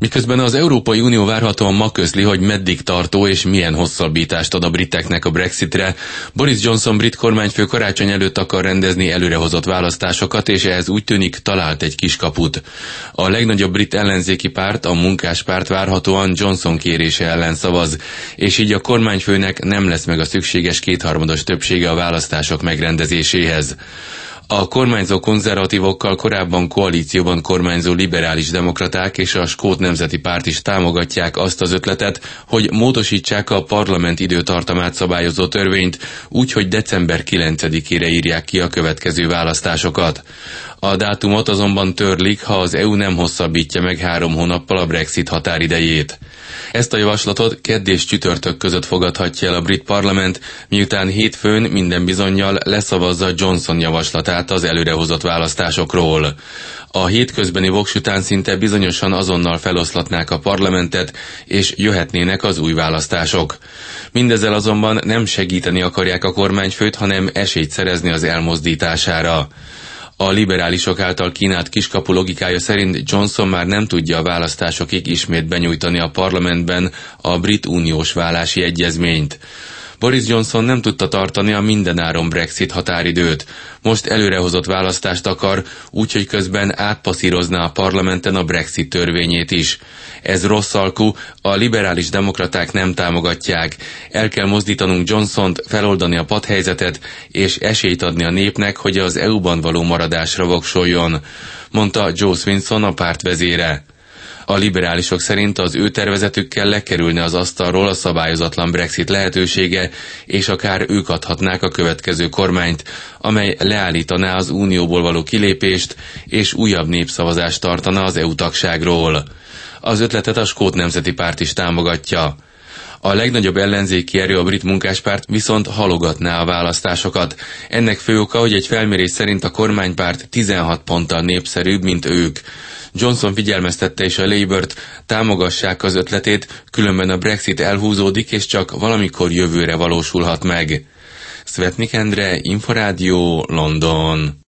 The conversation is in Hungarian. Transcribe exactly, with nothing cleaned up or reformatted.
Miközben az Európai Unió várhatóan ma közli, hogy meddig tartó és milyen hosszabbítást ad a briteknek a Brexitre, Boris Johnson brit kormányfő karácsony előtt akar rendezni előrehozott választásokat, és ehhez úgy tűnik talált egy kiskaput. A legnagyobb brit ellenzéki párt, a Munkáspárt várhatóan Johnson kérése ellen szavaz, és így a kormányfőnek nem lesz meg a szükséges kétharmados többsége a választások megrendezéséhez. A kormányzó konzervatívokkal korábban koalícióban kormányzó liberális demokraták és a Skót Nemzeti Párt is támogatják azt az ötletet, hogy módosítsák a parlament időtartamát szabályozó törvényt, úgy, hogy december kilencedikére írják ki a következő választásokat. A dátumot azonban törlik, ha az é u nem hosszabbítja meg három hónappal a Brexit határidejét. Ezt a javaslatot kedd és csütörtök között fogadhatja el a brit parlament, miután hétfőn minden bizonnyal leszavazza Johnson javaslatát az előrehozott választásokról. A hétközbeni voks után szinte bizonyosan azonnal feloszlatnák a parlamentet, és jöhetnének az új választások. Mindezzel azonban nem segíteni akarják a kormányfőt, hanem esélyt szerezni az elmozdítására. A liberálisok által kínált kiskapu logikája szerint Johnson már nem tudja a választásokig ismét benyújtani a parlamentben a brit uniós válási egyezményt. Boris Johnson nem tudta tartani a mindenáron Brexit határidőt. Most előrehozott választást akar, úgyhogy közben átpasszírozná a parlamenten a Brexit törvényét is. Ez rossz alkú, a liberális demokraták nem támogatják. El kell mozdítanunk Johnsont, feloldani a padhelyzetet, és esélyt adni a népnek, hogy az é u-ban való maradásra voksoljon, mondta Joe Swinson, a párt vezére. A liberálisok szerint az ő tervezetükkel lekerülne az asztalról a szabályozatlan Brexit lehetősége, és akár ők adhatnák a következő kormányt, amely leállítaná az unióból való kilépést, és újabb népszavazást tartana az é u tagságról. Az ötletet a Skót Nemzeti Párt is támogatja. A legnagyobb ellenzéki erő, a brit Munkáspárt viszont halogatná a választásokat. Ennek fő oka, hogy egy felmérés szerint a kormánypárt tizenhat ponttal népszerűbb, mint ők. Johnson figyelmeztette is a Labourt, támogassák az ötletét, különben a Brexit elhúzódik, és csak valamikor jövőre valósulhat meg. Szvetnik Endre, Inforádió, London.